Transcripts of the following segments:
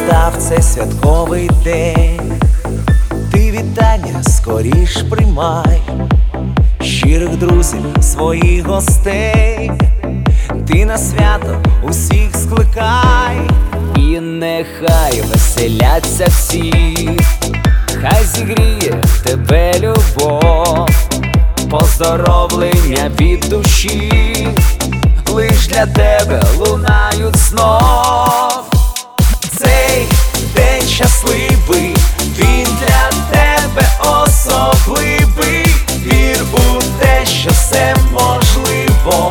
настав цей святковий день, ти вітання скоріш приймай, щирих друзів, своїх гостей, ти на свято усіх скликай, і нехай веселяться всі, хай зігріє тебе любов, поздоровлення від душі, лиш для тебе лунають знов. Цей день щасливий, він для тебе особливий, вір у те, що все можливо.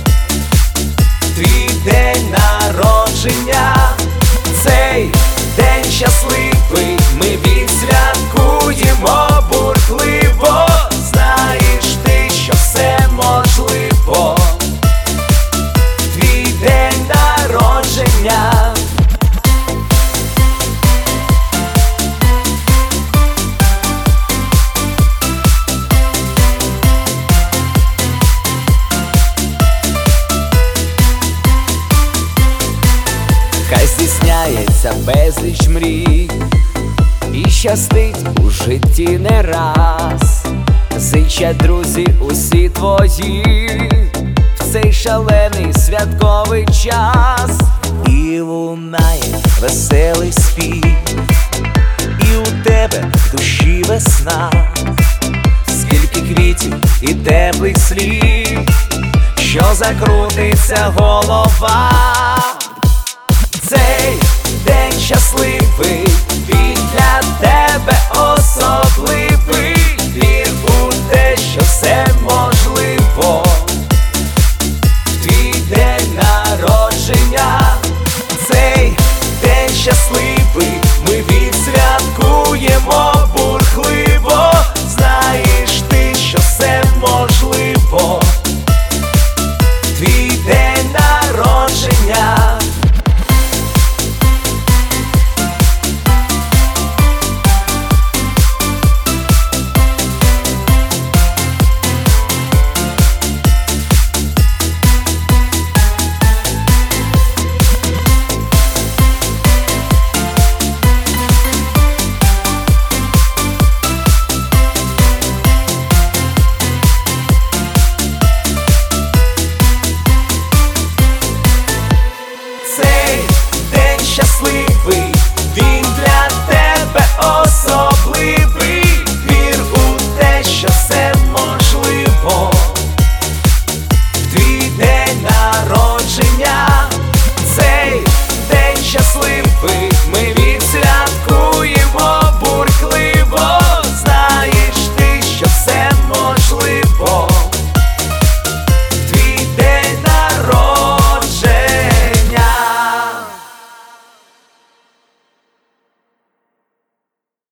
Твій день народження, цей день щасливий, ми відсвяткуємо бурхливо. Знаєш ти, що все можливо. Твій день народження. Хай здійсняється безліч мрій і щастить у житті не раз. Зичать друзі усі твої в цей шалений святковий час. І лунає веселий спів, і у тебе в душі весна, скільки квітів і теплих слів, що закрутиться голова. Цей день щасливий,